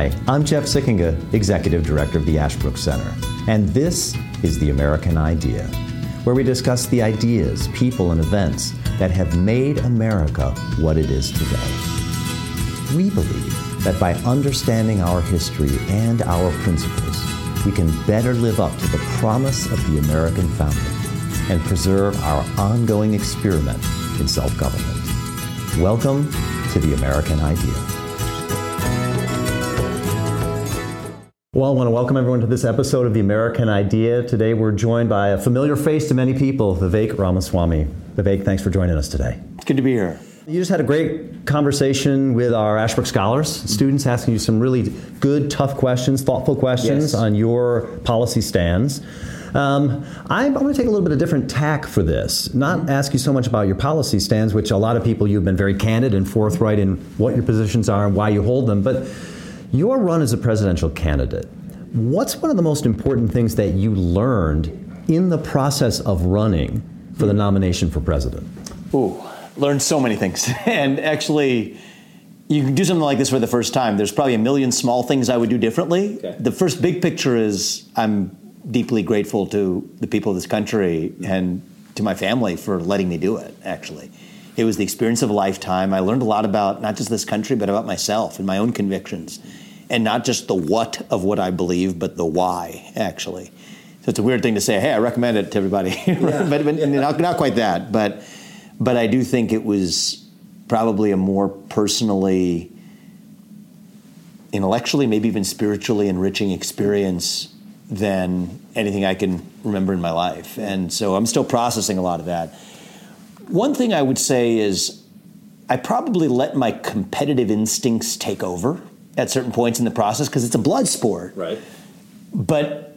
Hi, I'm Jeff Sickinga, Executive Director of the Ashbrook Center, and this is The American Idea, where we discuss the ideas, people, and events that have made America what it is today. We believe that by understanding our history and our principles, we can better live up to the promise of the American founding and preserve our ongoing experiment in self-government. Welcome to The American Idea. Well, I want to welcome everyone to this episode of The American Idea. Today we're joined by a familiar face to many people, Vivek Ramaswamy. Vivek, thanks for joining us today. It's good to be here. You just had a great conversation with our Ashbrook Scholars, students asking you some really good, tough questions, thoughtful questions on your policy stands. I'm going to take a little bit of different tack for this, not ask you so much about your policy stands, which a lot of people, you've been very candid and forthright in what your positions are and why you hold them, but your run as a presidential candidate. What's one of the most important things that you learned in the process of running for the nomination for president? Learned so many things. And actually, you can do something like this for the first time. There's probably a million small things I would do differently. Okay. The first big picture is I'm deeply grateful to the people of this country and to my family for letting me do it, actually. It was the experience of a lifetime. I learned a lot about not just this country, but about myself and my own convictions. And not just the what of what I believe, but the why, actually. So it's a weird thing to say, hey, I recommend it to everybody. but not quite that. But I do think it was probably a more personally, intellectually, maybe even spiritually enriching experience than anything I can remember in my life. And so I'm still processing a lot of that. One thing I would say is I probably let my competitive instincts take over at certain points in the process because it's a blood sport. Right. But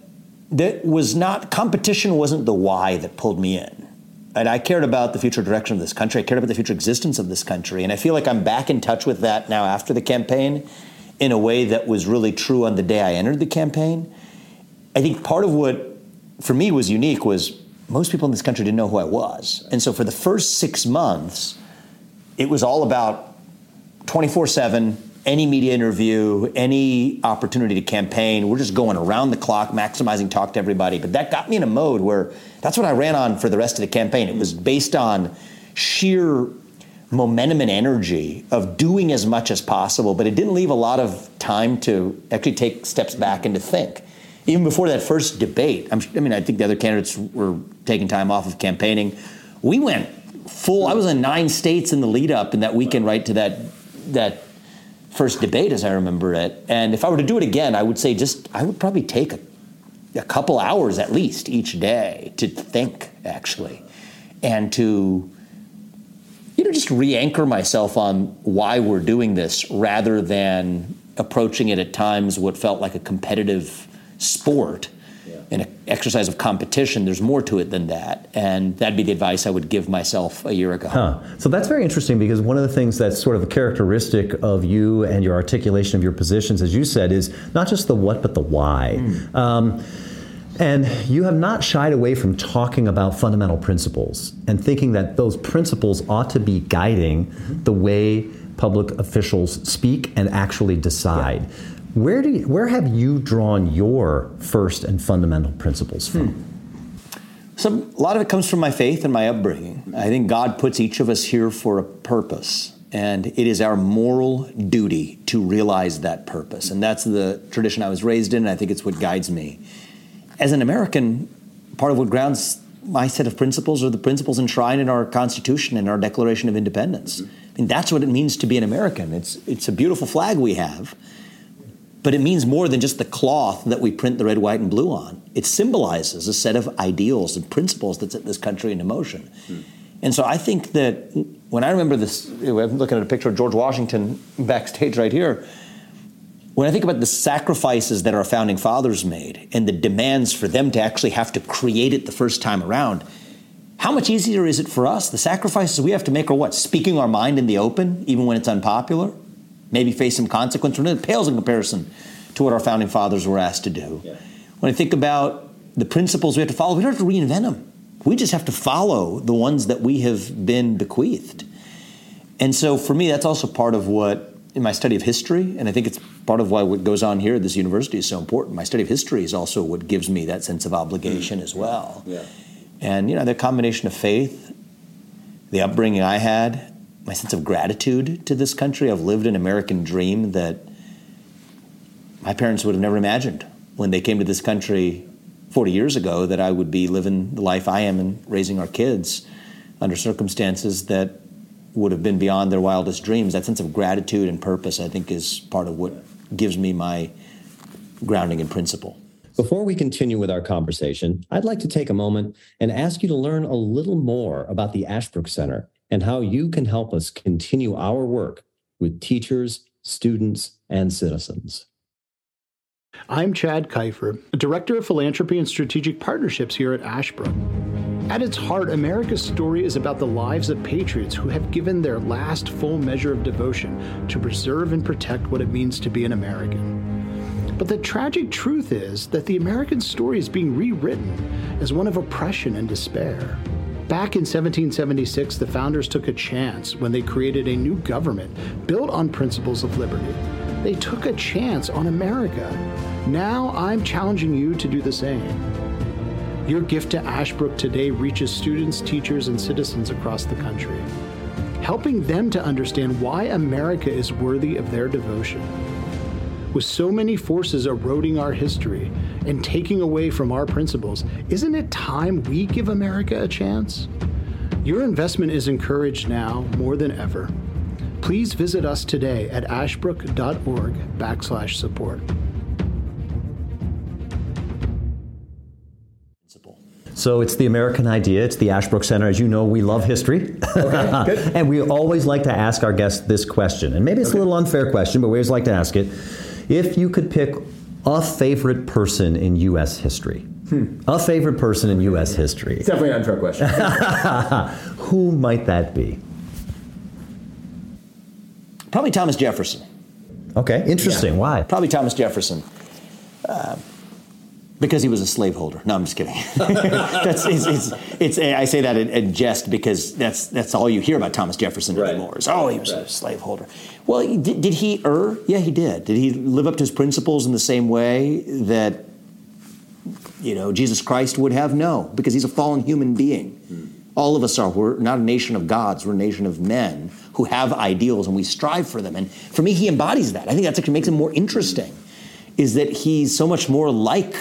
competition wasn't the why that pulled me in. And I cared about the future direction of this country. I cared about the future existence of this country. And I feel like I'm back in touch with that now after the campaign in a way that was really true on the day I entered the campaign. I think part of what, for me, was unique was most people in this country didn't know who I was. And so for the first 6 months, it was all about 24/7, any media interview, any opportunity to campaign. We're just going around the clock, maximizing talk to everybody. But that got me in a mode where that's what I ran on for the rest of the campaign. It was based on sheer momentum and energy of doing as much as possible, but it didn't leave a lot of time to actually take steps back and to think. Even before that first debate, I think the other candidates were taking time off of campaigning. We went full. I was in 9 states in the lead up in that weekend right to that first debate, as I remember it. And if I were to do it again, I would say I would probably take a couple hours at least each day to think, actually, and to just re-anchor myself on why we're doing this rather than approaching it at times what felt like a competitive sport and an exercise of competition. There's more to it than that. And that'd be the advice I would give myself a year ago. So that's very interesting because one of the things that's sort of a characteristic of you and your articulation of your positions, as you said, is not just the what, but the why. And you have not shied away from talking about fundamental principles and thinking that those principles ought to be guiding the way public officials speak and actually decide. Yeah. Where have you drawn your first and fundamental principles from? So a lot of it comes from my faith and my upbringing. I think God puts each of us here for a purpose, and it is our moral duty to realize that purpose. And that's the tradition I was raised in, and I think it's what guides me. As an American, part of what grounds my set of principles are the principles enshrined in our Constitution and our Declaration of Independence. I mean, that's what it means to be an American. It's a beautiful flag we have. But it means more than just the cloth that we print the red, white, and blue on. It symbolizes a set of ideals and principles that set this country into motion. And so I think that when I remember this, I'm looking at a picture of George Washington backstage right here. When I think about the sacrifices that our founding fathers made and the demands for them to actually have to create it the first time around, how much easier is it for us? The sacrifices we have to make are what? Speaking our mind in the open, even when it's unpopular? Maybe face some consequence. It pales in comparison to what our founding fathers were asked to do. Yeah. When I think about the principles we have to follow, we don't have to reinvent them. We just have to follow the ones that we have been bequeathed. And so for me, that's also part of what in my study of history, and I think it's part of why what goes on here at this university is so important. My study of history is also what gives me that sense of obligation as well. Yeah. And, the combination of faith, the upbringing I had, my sense of gratitude to this country. I've lived an American dream that my parents would have never imagined when they came to this country 40 years ago, that I would be living the life I am and raising our kids under circumstances that would have been beyond their wildest dreams. That sense of gratitude and purpose, I think, is part of what gives me my grounding in principle. Before we continue with our conversation, I'd like to take a moment and ask you to learn a little more about the Ashbrook Center and how you can help us continue our work with teachers, students, and citizens. I'm Chad Kiefer, Director of Philanthropy and Strategic Partnerships here at Ashbrook. At its heart, America's story is about the lives of patriots who have given their last full measure of devotion to preserve and protect what it means to be an American. But the tragic truth is that the American story is being rewritten as one of oppression and despair. Back in 1776, the founders took a chance when they created a new government built on principles of liberty. They took a chance on America. Now I'm challenging you to do the same. Your gift to Ashbrook today reaches students, teachers, and citizens across the country, helping them to understand why America is worthy of their devotion. With so many forces eroding our history and taking away from our principles, isn't it time we give America a chance? Your investment is encouraged now more than ever. Please visit us today at ashbrook.org/support. So it's the American idea. It's the Ashbrook Center. As you know, we love history. Okay, good. And we always like to ask our guests this question. And maybe it's a little unfair question, but we always like to ask it. If you could pick a favorite person in U.S. history, a favorite person in U.S. history. It's definitely an unfair question. Who might that be? Probably Thomas Jefferson. Okay, interesting. Yeah. Why? Probably Thomas Jefferson. Because he was a slaveholder. No, I'm just kidding. I say that in jest because that's all you hear about Thomas Jefferson anymore. Is, he was a slaveholder. Well, did he err? Yeah, he did. Did he live up to his principles in the same way that Jesus Christ would have? No, because he's a fallen human being. All of us are. We're not a nation of gods. We're a nation of men who have ideals and we strive for them. And for me, he embodies that. I think that's actually makes him more interesting, is that he's so much more like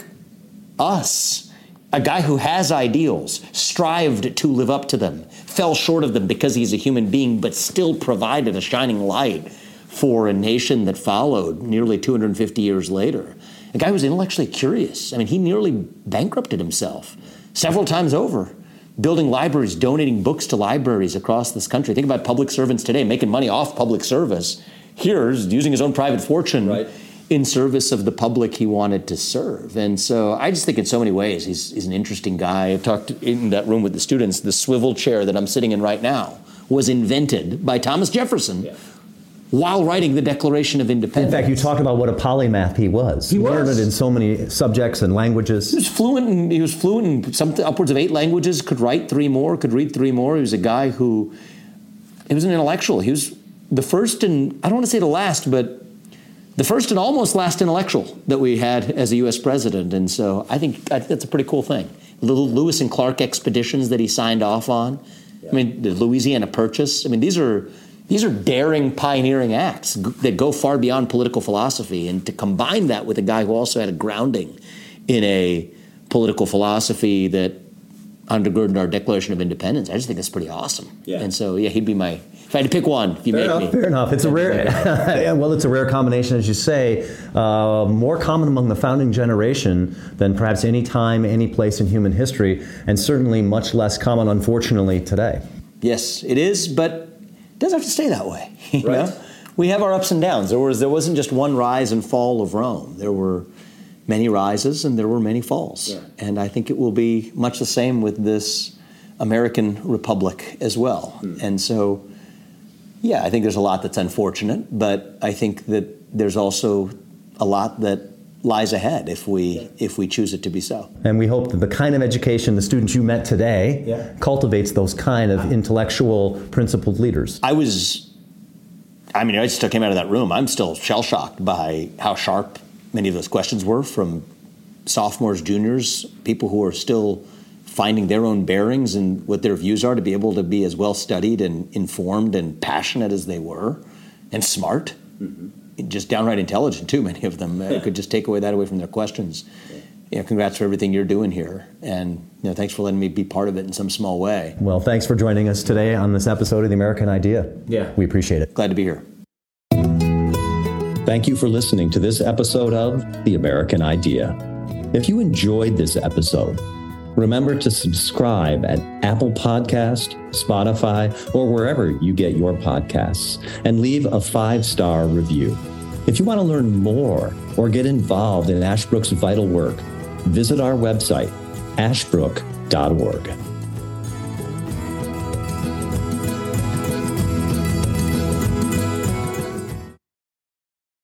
us, a guy who has ideals, strived to live up to them, fell short of them because he's a human being, but still provided a shining light for a nation that followed nearly 250 years later. A guy who was intellectually curious. I mean, he nearly bankrupted himself several times over, building libraries, donating books to libraries across this country. Think about public servants today making money off public service. Here's using his own private fortune in service of the public he wanted to serve. And so I just think in so many ways he's an interesting guy. I talked in that room with the students. The swivel chair that I'm sitting in right now was invented by Thomas Jefferson while writing the Declaration of Independence. In fact, you talked about what a polymath he was. He learned it in so many subjects and languages. He was fluent in something upwards of 8 languages, could write 3 more, could read 3 more. He was a guy who, he was an intellectual. He was the first and, I don't want to say the last, but the first and almost last intellectual that we had as a U.S. president. And so I think that's a pretty cool thing. The little Lewis and Clark expeditions that he signed off on. I mean, the Louisiana Purchase. I mean, these are daring, pioneering acts that go far beyond political philosophy. And to combine that with a guy who also had a grounding in a political philosophy that undergirded our Declaration of Independence, I just think that's pretty awesome. Yeah. And so, he'd be my, if I had to pick one, if you make me. Fair enough. It's a rare, it's a rare combination, as you say, more common among the founding generation than perhaps any time, any place in human history, and certainly much less common, unfortunately, today. Yes, it is, but it doesn't have to stay that way. You know? We have our ups and downs. There wasn't just one rise and fall of Rome. There were many rises and there were many falls. Yeah. And I think it will be much the same with this American Republic as well. And so, I think there's a lot that's unfortunate, but I think that there's also a lot that lies ahead if we choose it to be so. And we hope that the kind of education the students you met today cultivates those kind of intellectual, principled leaders. I was I mean, I still came out of that room. I'm still shell-shocked by how sharp many of those questions were from sophomores, juniors, people who are still finding their own bearings and what their views are, to be able to be as well studied and informed and passionate as they were, and smart, just downright intelligent too. Many of them could just take that away from their questions. Congrats for everything you're doing here, and thanks for letting me be part of it in some small way. Well, thanks for joining us today on this episode of The American Idea. Yeah, we appreciate it. Glad to be here. Thank you for listening to this episode of The American Idea. If you enjoyed this episode, remember to subscribe at Apple Podcast, Spotify, or wherever you get your podcasts, and leave a 5-star review. If you want to learn more or get involved in Ashbrook's vital work, visit our website, ashbrook.org.